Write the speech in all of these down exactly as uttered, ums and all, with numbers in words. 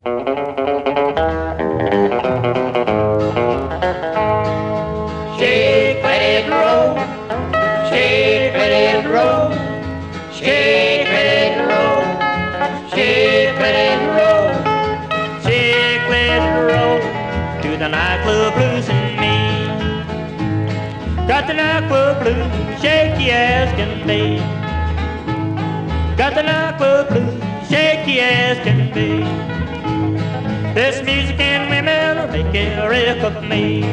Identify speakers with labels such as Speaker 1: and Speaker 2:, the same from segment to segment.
Speaker 1: Shake, let it roll. Shake, let it roll. Shake, let it roll. Shake, let it roll. Shake, let it roll. To the nightclub blues and me. Got the nightclub blues, shaky as can be. Got the nightclub blues, shaky as can be. This music and women are making a wreck of me.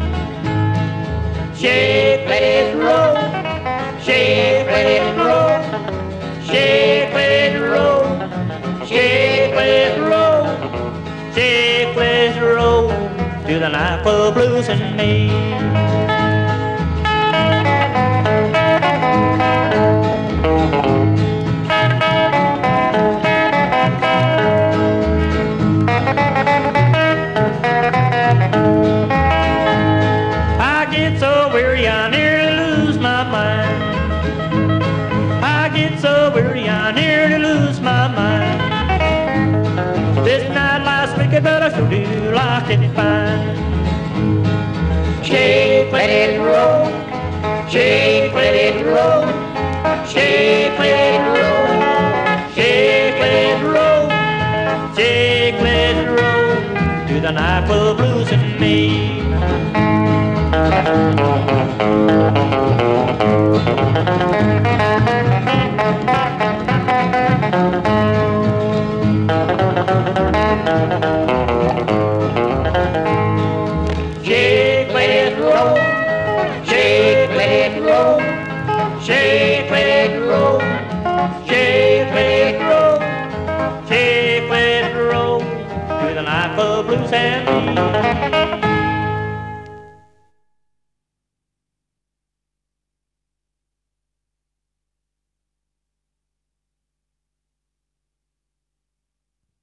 Speaker 1: Shake, let it roll. Shake, let it roll. Shake, let it roll. Shake, let it roll. Shake, let it roll. To the nightclub blues and me. I get so weary I nearly lose my mind. I get so weary I nearly lose my mind. This night last week but I sure do like it fine. Shake, let it roll. Shake, let it roll. Shake, let it roll. Shake, let it roll. Shake, let it roll. To the nightclub blues and me. Shake, let it roll. Shake, let it roll. Shake, let it roll. Shake, let it roll. Shake, let it roll. To the nightclub blues and me.